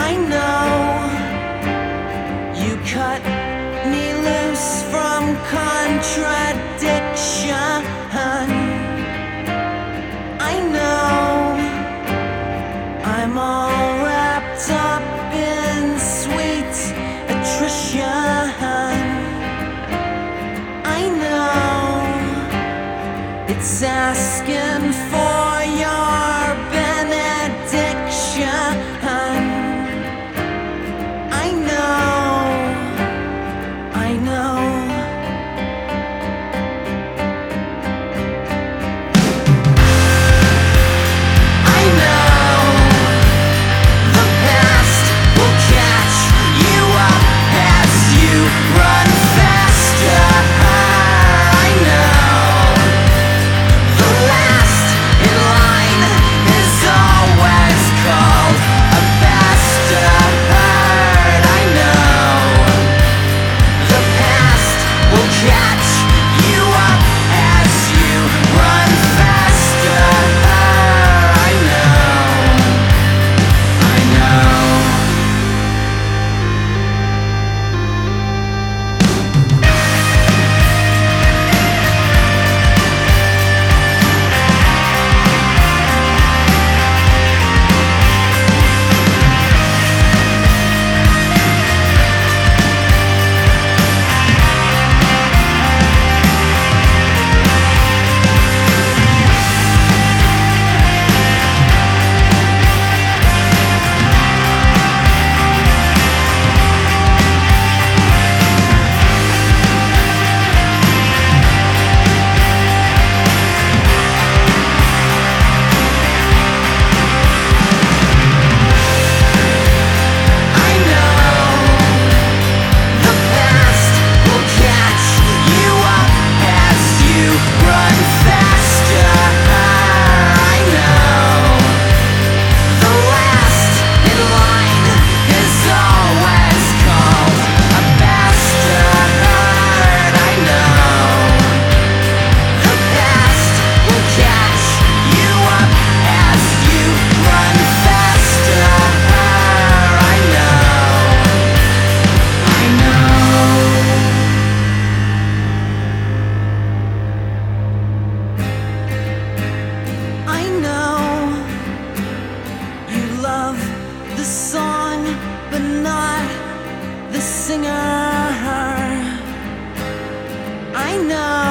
I know you cut me loose from contradiction. I know I'm all wrapped up in sweet attrition. I know it's asking for your benediction. I know. I know the past will catch you up as you run faster. I know the last in line is always called a bastard. I know the past will catch you up as you run faster. I know. I know the past will catch you up as you run faster. I know the last in line is always called a bastard. I know the past will catch you up as you run faster. I know you love the song, but not the singer. I know